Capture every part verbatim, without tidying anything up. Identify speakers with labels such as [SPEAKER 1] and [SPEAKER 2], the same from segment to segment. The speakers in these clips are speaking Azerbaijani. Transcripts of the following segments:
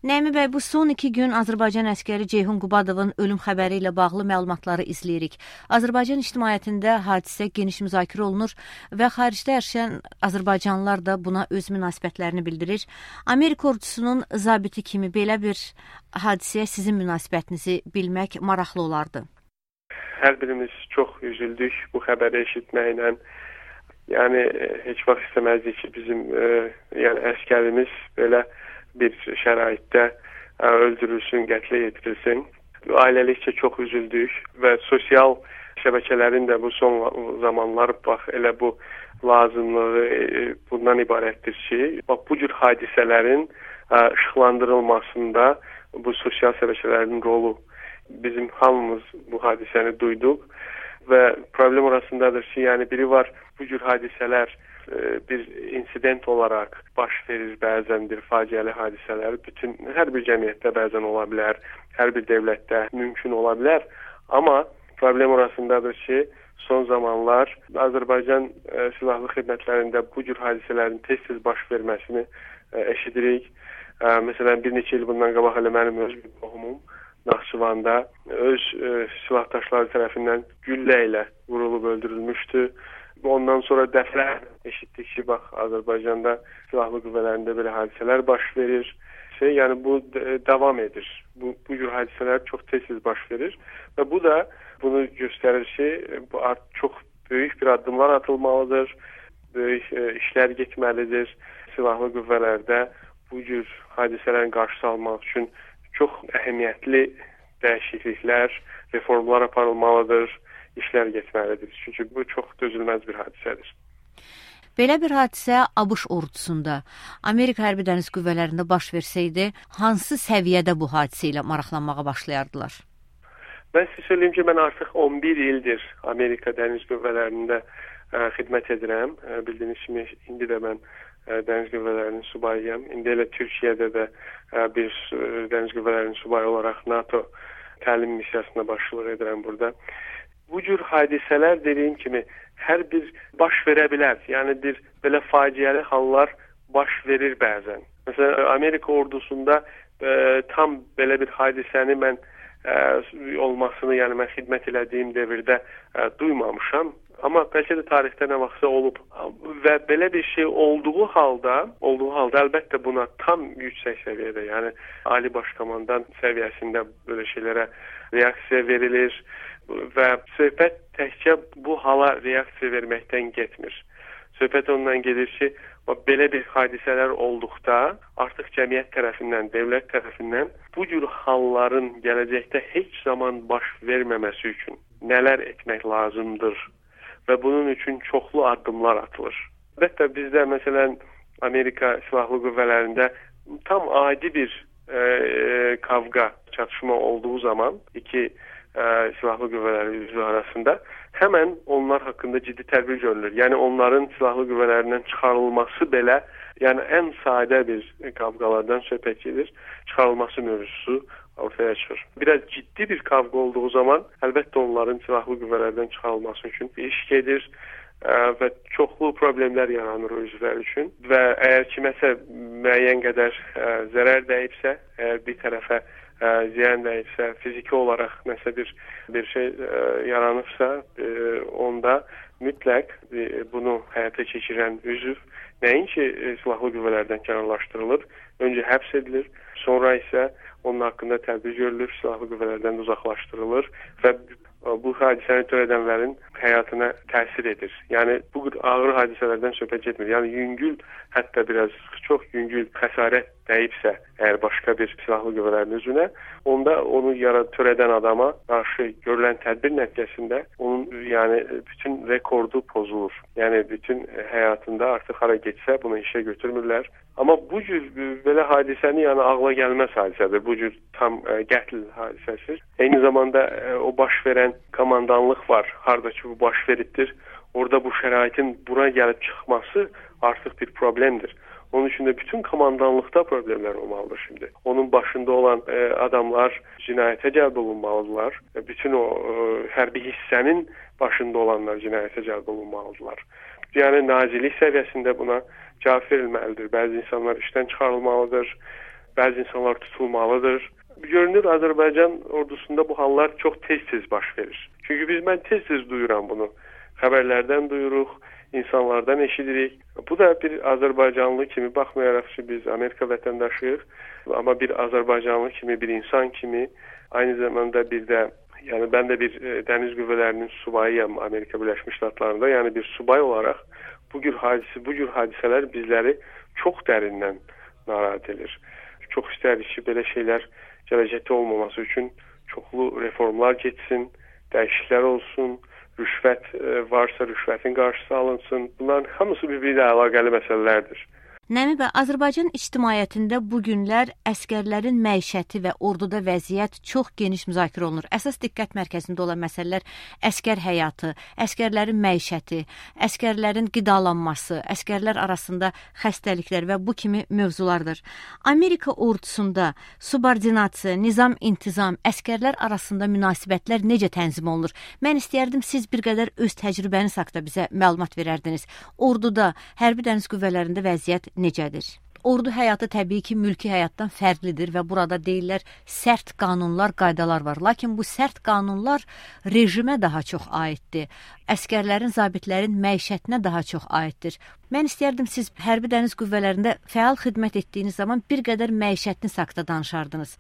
[SPEAKER 1] Nəmi bəy, bu son iki gün Azərbaycan əskəri Ceyhun Qubadovun ölüm xəbəri ilə bağlı məlumatları izləyirik. Azərbaycan ictimaiyyətində hadisə geniş müzakirə olunur və xaricdə yaşayan azərbaycanlılar da buna öz münasibətlərini bildirir. Amerika ordusunun zabiti kimi belə bir hadisəyə sizin münasibətinizi bilmək maraqlı olardı.
[SPEAKER 2] Hər birimiz çox üzüldük bu xəbəri eşitməklə. Yəni heç vaxt istəməzdik ki, bizim e, yəni əskərimiz belə bir şəraitdə ə, öldürülsün, qətlə yetirilsin. Ailəlikcə çox üzüldük və sosial şəbəkələrin də bu son zamanlar bax elə bu lazımlığı e, bundan ibarətdir ki, bax bu cür hadisələrin ə, işıqlandırılmasında bu sosial şəbəkələrin rolu. Bizim hamımız bu hadisəni duyduq və problem orasındadır ki, yəni biri var bu cür hadisələr bir insident olaraq baş verir bəzən bir faciəli hadisələr. Bütün hər bir cəmiyyətdə bəzən ola bilər, hər bir dövlətdə mümkün ola bilər. Amma problem orasındadır ki, son zamanlar Azərbaycan ə, silahlı xidmətlərində bu cür hadisələrin tez-tez baş verməsini ə, eşidirik. Ə, məsələn, bir neçə il bundan qabaq elə mənim öz bir qohumum Naxçıvanda öz ə, silahdaşları tərəfindən güllə ilə vurulub öldürülmüşdü. Ondan sonra dəfələr eşitdik ki, bax Azərbaycanda silahlı qüvvələrində belə hadisələr baş verir. Şey, yəni bu davam edir. Bu, bu cür hadisələr çox tez-tez baş verir və bu da bunu göstərir ki, bu çox böyük bir addımlar atılmalıdır, böyük e, işlər getməlidir. Silahlı qüvvələrdə bu cür hadisələrin qarşısı almaq üçün çox əhəmiyyətli dəyişikliklər, reformlar aparılmalıdır, işlər getməlidir. Çünki bu çox dözülməz bir hadisədir.
[SPEAKER 1] Belə bir hadisə ABŞ ordusunda, Amerika Hərbi Dəniz Qüvvələrində baş versəydi, hansı səviyyədə bu hadisə ilə maraqlanmağa başlayardılar?
[SPEAKER 2] Mən sizə söyləyim ki, mən artıq on bir ildir Amerika Dəniz Qüvvələrində ə, xidmət edirəm. Ə, bildiyiniz kimi, indi də mən ə, Dəniz Qüvvələrinin subayıyam. İndi elə Türkiyədə də ə, bir ə, Dəniz Qüvvələrinin subayı olaraq NATO təlim missiyasına başçılıq edirəm burada. Bu cür hadisələr dediyim kimi hər bir baş verə bilər. Yəni bir belə faciəli hallar baş verir bəzən. Məsələn, Amerika ordusunda e, tam belə bir hadisəni mən e, olmasını, yəni mən xidmət elədiyim dövrdə e, duymamışam. Amma bəlkə də tarixdə nə vaxtsa olub. Və belə bir şey olduğu halda, olduğu halda əlbəttə buna tam yüksək səviyyədə, yəni ali baş komandan səviyyəsində belə şeylərə reaksiya verilir. Və söhbət təkcə bu hala reaksiya verməkdən getmir. Söhbət ondan gedir ki, belə bir hadisələr olduqda artıq cəmiyyət tərəfindən, dövlət tərəfindən bu cür halların gələcəkdə heç zaman baş verməməsi üçün nələr etmək lazımdır və bunun üçün çoxlu addımlar atılır. Əlbəttə bizdə məsələn Amerika Silahlı Qüvvələrində tam adi bir e, kavga, çatışma olduğu zaman iki Ə, silahlı qüvvələri üzvü arasında həmən onlar haqqında ciddi tədbir görülür. Yəni onların silahlı qüvvələrindən çıxarılması belə, yəni ən sadə bir kavqalardan söhbət gedir, çıxarılması mövzusu ortaya çıxır. Biraz ciddi bir kavqa olduğu zaman əlbəttə onların silahlı qüvvələrdən çıxarılması üçün iş gedir ə, və çoxlu problemlər yaranır o üzvlər üçün və əgər kiməsə müəyyən qədər ə, zərər dəyibsə, əgər bir tərəfə Ə, ziyan dəyibsə, fiziki olaraq nəsə bir, bir şey ə, yaranıbsa, ə, onda mütləq ə, bunu həyata keçirən üzv nəinki ə, silahlı qüvvələrdən kənarlaşdırılır, öncə həbs edilir, sonra isə onun haqqında tədbir görülür, silahlı qüvvələrdən uzaqlaşdırılır və bu hadisəni törədənlərin həyatına təsir edir. Yəni bu ağır hadisələrdən söhbət etmir. Yəni yüngül, hətta biraz çox yüngül xəsarət dəyibsə, əgər başqa bir silahlı qüvvələrin üzvünə, onda onu yarat törədən adama qarşı görülən tədbir nəticəsində onun yəni bütün rekordu pozulur. Yəni bütün həyatında artıq hara getsə bunu işə götürmürlər. Amma bu cür belə hadisəni yəni ağla gəlməz hadisədir. Bu cür tam ə, qətl hadisəsi. Eyni zamanda ə, o baş verən komandanlıq var. Harda ki bu baş veribdir. Orada bu şəraitin bura gəlib çıxması artıq bir problemdir. Onun üçün də bütün komandanlıqda problemlər olmalıdır şimdi. Onun başında olan ə, adamlar cinayətə cəlb olunmalıdırlar. Bütün o ə, hərbi hissənin başında olanlar cinayətə cəlb olunmalıdırlar. Yəni nazirlik səviyyəsində buna cavab verilməlidir. Bəzi insanlar işdən çıxarılmalıdır. bəzi insanlar tutulmalıdır. Görünür Azərbaycan ordusunda bu hallar çox tez-tez baş verir. Çünki biz mən tez-tez duyuram bunu. Xəbərlərdən duyuruq, insanlardan eşidirik. Bu da bir Azərbaycanlı kimi, baxmayaraq ki biz Amerika vətəndaşıyıq, amma bir Azərbaycanlı kimi, bir insan kimi, aynı zamanda bir də, yəni ben de bir e, dəniz qüvvələrinin subayıyam Amerika Birləşmiş Ştatlarında. Yəni bir subay olaraq bu cür hadisi, bu cür hadisələr bizləri çox dərindən narahat edir. Çox istərik ki, belə şeylər gələcəkdə olmaması üçün çoxlu reformlar getsin, dəyişikliklər olsun, rüşvət e, varsa rüşvətin qarşısı alınsın. Bunların hamısı bir-biri ilə əlaqəli məsələlərdir.
[SPEAKER 1] Nəmi bəy, Azərbaycan ictimaiyyətində bu günlər əskərlərin məişəti və orduda vəziyyət çox geniş müzakirə olunur. Əsas diqqət mərkəzində olan məsələlər əskər həyatı, əskərlərin məişəti, əskərlərin qidalanması, əskərlər arasında xəstəliklər və bu kimi mövzulardır. Amerika ordusunda subordinasiya, nizam-intizam, əskərlər arasında münasibətlər necə tənzim olunur? Mən istəyərdim siz bir qədər öz təcrübəniz haqqında bizə məlumat verərdiniz. Orduda, hərbi dəniz qüvvələrində vəziyyət necədir? Ordu həyatı təbii ki, mülki həyatdan fərqlidir və burada deyirlər sərt qanunlar, qaydalar var. Lakin bu sərt qanunlar rejimə daha çox aiddir. Əskərlərin, zabitlərin məişətinə daha çox aiddir. Mən istərdim siz hərbi dəniz qüvvələrində fəal xidmət etdiyiniz zaman bir qədər məişətiniz haqqında danışardınız.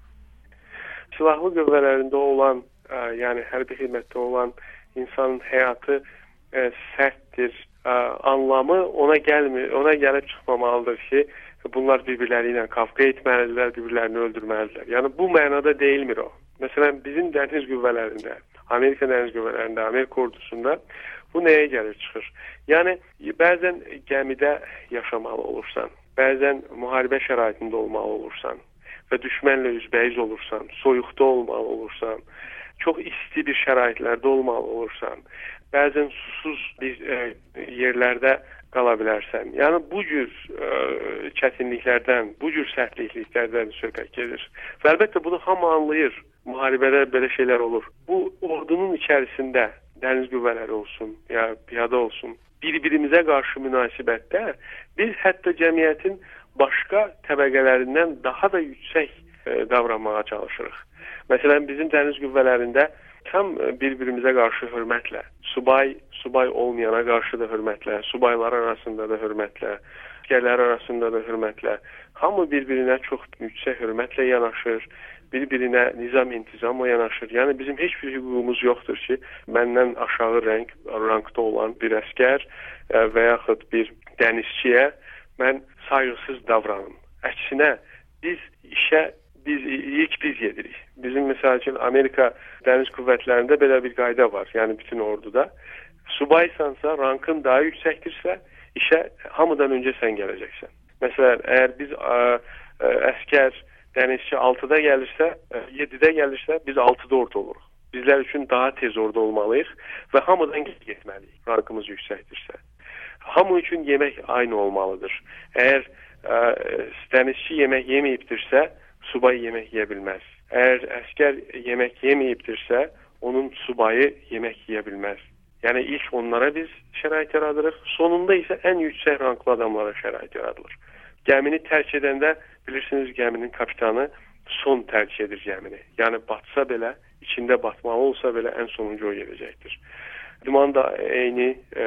[SPEAKER 2] Silahlı qüvvələrində olan, ə, yəni hərbi xidmətdə olan insanın həyatı ə, sərtdir. Ə, anlamı ona gəlmir, ona gəlib çıxmamalıdır ki, bunlar bir-birləri ilə kavga etməlidirlər, bir-birlərini öldürməlidirlər. Yəni bu mənada deyilmir o. Məsələn, bizim dəniz qüvvələrində, Amerika dəniz qüvvələrində, Amerika ordusunda bu nəyə gəlir çıxır? Yəni bəzən gəmidə yaşamalı olursan, bəzən müharibə şəraitində olmalı olursan və düşmənlə üzbəyiz olursan, soyuqda olmalı olursan, çox isti bir şəraitlərdə olmalı olursan, bəzən susuz bir e, yerlərdə qala bilərsən. Yəni bu cür e, çətinliklərdən, bu cür sərtliklərdən söhbət gedir. Və əlbəttə bunu hamı anlayır. Müharibədə belə şeylər olur. Bu ordunun içərisində dəniz qüvvələri olsun, ya piyada olsun, bir-birimizə qarşı münasibətdə biz hətta cəmiyyətin başqa təbəqələrindən daha da yüksək e, davranmağa çalışırıq. Məsələn, bizim dəniz qüvvələrində tam bir-birimizə qarşı hörmətlə, subay, subay olmayana qarşı da hörmətlə, subaylar arasında da hörmətlə, əsgərlər arasında da hörmətlə, hamı bir-birinə çox yüksək hörmətlə yanaşır, bir-birinə nizam-intizamla yanaşır. Yəni bizim heç bir hüququmuz yoxdur ki, məndən aşağı rəng, rangda olan bir əskər və yaxud bir dənizçiyə mən sayğısız davranım. Əksinə, biz işə Biz ilk biz yedirik. Bizim məsəl üçün Amerika dəniz qüvvətlərində belə bir qayda var. Yəni bütün orduda. Subaysansa, rankın daha yüksəkdirsə, işə hamıdan öncə sən gələcəksən. Məsələn, əgər biz ə, ə, əskər, dənizçi altıda gəlirsə, yedidə gəlirsə, biz altıda orada oluruq. Bizlər üçün daha tez orada olmalıyıq və hamıdan getməliyik, rankımız yüksəkdirsə. Hamı üçün yemək aynı olmalıdır. Əgər ə, dənizçi yemək yeməyibdirsə, subay yemək yeyə bilməz. Əgər əskər yemək yeməyibdirsə, onun subayı yemək yeyə bilməz. Yəni ilk onlara biz şərait yaradırıq, sonunda isə ən yüksək ranklı adamlara şərait yaradılır. Gəmini tərk edəndə, bilirsiniz, gəminin kapitanı son tərk edir gəmini. Yəni batsa belə, içində batmalı olsa belə ən sonuncu o gedəcəkdir. İdman da eyni e,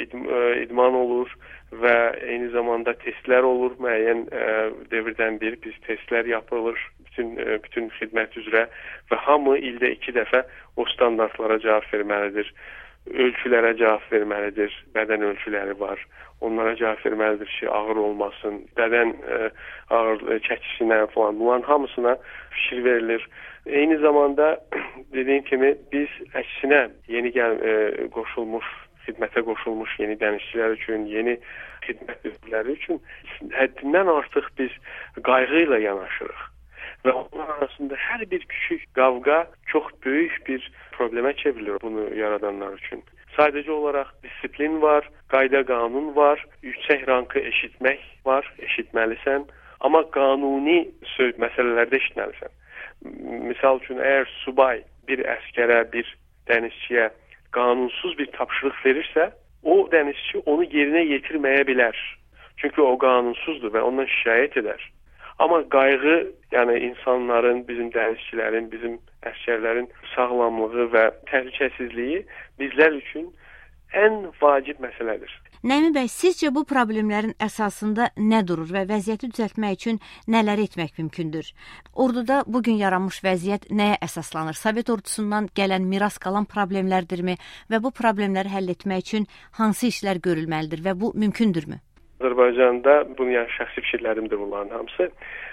[SPEAKER 2] idman olur və eyni zamanda testlər olur. Müəyyən e, devirdən bir biz testlər yapılır bütün e, bütün xidmət üzrə və hamı ildə iki dəfə o standartlara cavab verməlidir. Ölçülərə cavab verməlidir. Bədən ölçüləri var. Onlara cavab verməlidir ki, ağır olmasın. Bədən e, ağır çəkisinə falan, bunların hamısına fikir verilir. Eyni zamanda dediyim kimi biz əksinə yeni gəl, e, qoşulmuş, xidmətə qoşulmuş yeni dənizçilər üçün, yeni xidmət üzvləri üçün həddindən artıq biz qayğı ilə yanaşırıq. Və onlar arasında hər bir küçük qavqa çox böyük bir problemə çevrilir bunu yaradanlar üçün. Sadəcə olaraq disiplin var, qayda qanun var, yüksək rankı eşitmək var, eşitməlisən, amma qanuni söz məsələlərdə eşitməlisən. Misal üçün, əgər subay bir əskərə, bir dənizçiyə qanunsuz bir tapşırıq verirsə, o dənizçi onu yerinə yetirməyə bilər. Çünki o qanunsuzdur və ondan şikayət edər. Amma qayğı, yəni insanların, bizim dənizçilərin, bizim əsgərlərin sağlamlığı və təhlükəsizliyi bizlər üçün ən vacib məsələdir.
[SPEAKER 1] Nəmin bəy, sizcə bu problemlərin əsasında nə durur və vəziyyəti düzəltmək üçün nələr etmək mümkündür? Orduda bugün yaranmış vəziyyət nəyə əsaslanır? Sovet ordusundan gələn miras qalan problemlərdirmi və bu problemləri həll etmək üçün hansı işlər görülməlidir və bu mümkündürmü?
[SPEAKER 2] Azərbaycanda, bunu yəni şəxsi fikirlərimdir bunların hamısı.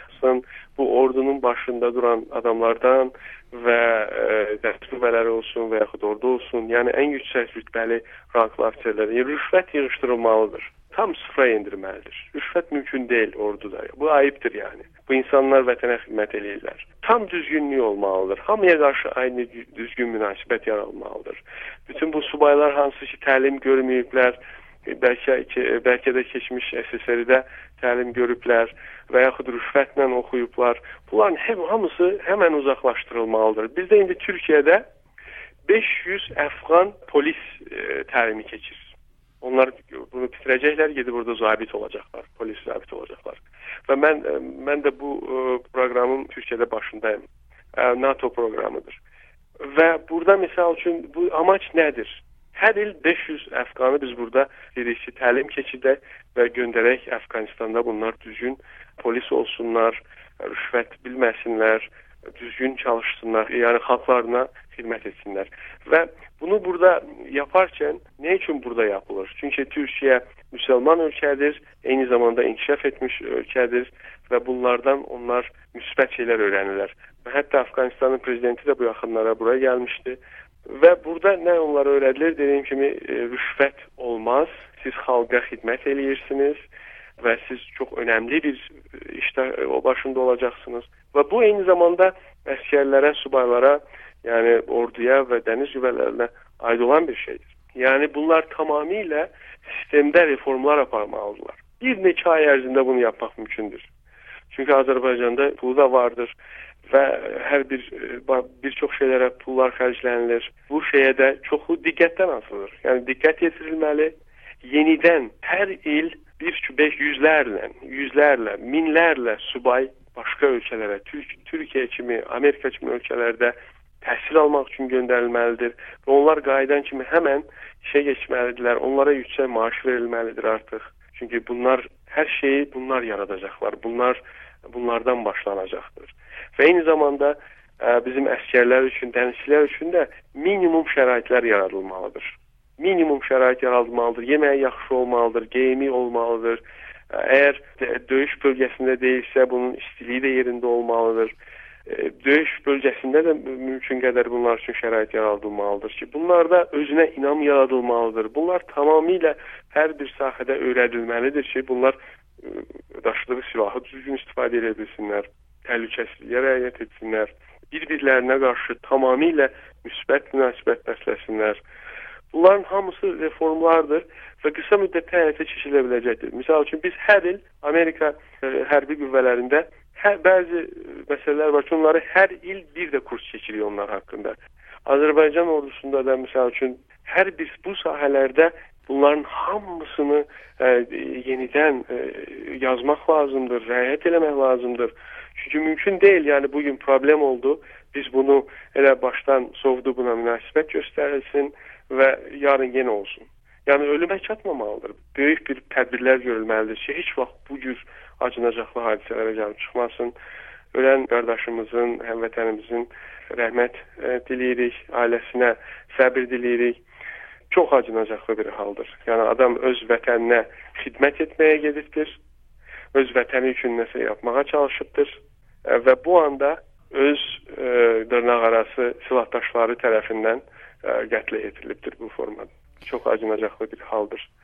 [SPEAKER 2] Bu ordunun başında duran adamlardan və e, dəstə qüvvələri olsun və yaxud ordu olsun, yəni ən yüksək rütbəli ranglı ofitserləri, yəni rüşvət yığışdırılmalıdır. Tam sıfıra endirməlidir. Rüşvət mümkün deyil orduda. Bu ayıbdır yəni. Bu insanlar vətənə xidmət eləyirlər. Tam düzgünlük olmalıdır. Hamıya qarşı aynı düzgün münasibət yaranmalıdır. Bütün bu subaylar hansı ki təlim görməyiblər, bəlkə bəlkə də keçmiş S S R-də təlim görüblər və yaxud rüşvətlə oxuyublar. Bunların həm hamısı həmən uzaqlaşdırılmalıdır. Bizdə indi Türkiyədə beş yüz Əfqan polis e, təlimi keçir. Onlar bunu bitirəcəklər, gedib burada zabit olacaqlar, polis zabit olacaqlar. Və mən mən də bu e, proqramın Türkiyədə başındayım. E, NATO proqramıdır. Və burada misal üçün bu amac nədir? Hər il beş yüz Əfqanı biz burada dedik ki, təlim keçidək və göndərək Əfqanistanda bunlar düzgün polis olsunlar, rüşvət bilməsinlər, düzgün çalışsınlar, yəni xalqlarına xidmət etsinlər. Və bunu burada yaparkən nə üçün burada yapılır? Çünki Türkiyə müsəlman ölkədir, eyni zamanda inkişaf etmiş ölkədir və bunlardan onlar müsbət şeylər öyrənirlər. Və hətta Əfqanistanın prezidenti də bu yaxınlara buraya gəlmişdi. Və burada nə onlara öyrədilir? Dediyim kimi e, rüşvət olmaz. Siz xalqa xidmət eləyirsiniz və siz çox önəmli bir işdə o başında olacaqsınız. Və bu eyni zamanda əsgərlərə, subaylara, yəni orduya və dəniz qüvvələrinə aid olan bir şeydir. Yəni bunlar tamamilə sistemdə reformlar aparmalıdırlar. Bir neçə ay ərzində bunu yapmaq mümkündür. Çünki Azərbaycanda pulu da vardır və hər bir bir çox şeylərə pullar xərclənilir. Bu şeyə də çoxlu diqqətdən asılır. Yəni diqqət yetirilməli. Yenidən hər il bir beş yüzlərlə, yüzlərlə, minlərlə subay başqa ölkələrə, Türk Türkiyə kimi, Amerika kimi ölkələrdə təhsil almaq üçün göndərilməlidir. Və onlar qayıdan kimi həmən işə keçməlidirlər. Onlara yüksək maaş verilməlidir artıq. Çünki bunlar hər şeyi bunlar yaradacaqlar. Bunlar bunlardan başlanacaqdır. Və eyni zamanda ə, bizim əsgərlər üçün, dənizçilər üçün də minimum şəraitlər yaradılmalıdır. Minimum şərait yaradılmalıdır. Yeməyi yaxşı olmalıdır, geyimi olmalıdır. Əgər döyüş bölgəsində deyilsə, bunun istiliyi də yerində olmalıdır. Döyüş bölgəsində də mümkün qədər bunlar üçün şərait yaradılmalıdır ki, bunlarda özünə inam yaradılmalıdır. Bunlar tamamilə hər bir sahədə öyrədilməlidir ki, bunlar daşıdığı silahı düzgün istifadə edə bilsinlər, təhlükəsizliyə riayət etsinlər, bir-birlərinə qarşı tamamilə müsbət münasibət bəsləsinlər. Bunların hamısı reformlardır və qısa müddətdə həyata keçirilə biləcəkdir. Misal üçün biz hər il Amerika ə, hərbi qüvvələrində hər, bəzi məsələlər var ki, onları hər il bir də kurs keçiririk onlar haqqında. Azərbaycan ordusunda da misal üçün hər bir bu sahələrdə bunların hamısını ə, yenidən ə, yazmaq lazımdır, riayət eləmək lazımdır. Çünki mümkün deyil, yəni bugün problem oldu, biz bunu elə başdan sovdu, buna münasibət göstərilsin və yarın yenə olsun. Yəni ölümə çatmamalıdır. Böyük bir tədbirlər görülməlidir ki, heç vaxt bu cür acınacaqlı hadisələrə gəlib çıxmasın. Ölən qardaşımızın, həmvətənimizin rəhmət ə, diləyirik, ailəsinə səbir diləyirik. Çox acınacaqlı bir haldır. Yəni adam öz vətəninə xidmət etməyə gedibdir, öz vətəni üçün nəsə yapmağa çalışıbdır və bu anda öz e, dırnaq arası silahdaşları tərəfindən e, qətlə yetirilibdir bu formada. Çox acınacaqlı bir haldır.